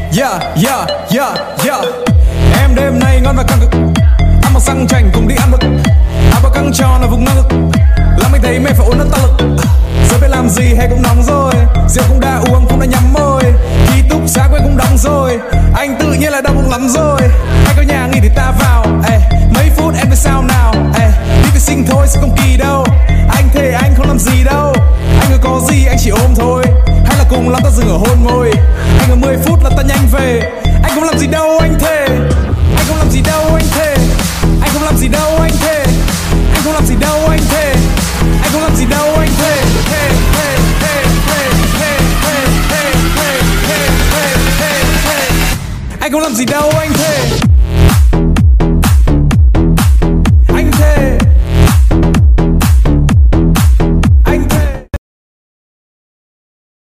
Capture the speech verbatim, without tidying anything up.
Yeah, yeah, yeah, yeah. Em đêm nay ngon và căng cực. Ăn mặc sang chảnh cùng đi ăn mực. Áo bao căng tròn là vùng ngang ngực. Làm anh thấy mẹ phải uống nước tăng lực. Giờ biết làm gì hay cũng nóng rồi. Rượu cũng đã uống cũng đã nhắm môi. Ký túc xá quên cũng đóng rồi. Anh tự nhiên là đau bụng lắm rồi. Anh có nhà nghỉ thì ta vào. Ê, mấy phút em biết sao nào. Ê, đi vệ sinh thôi sẽ không kỳ đâu. Anh thề anh không làm gì đâu. Anh cứ có gì anh chỉ ôm thôi. Hay là cùng lắm ta dừng ở hôn môi. Anh ở mười phút là ta nhanh về. Anh không làm gì đâu anh thề. Anh không làm gì đâu anh thề. Anh không làm gì đâu anh thề. Anh không làm gì đâu anh thề. Anh không làm gì đâu anh thề. Thề, thề, thề, thề, thề, thề, thề, thề, thề, thề, thề. Anh không làm gì đâu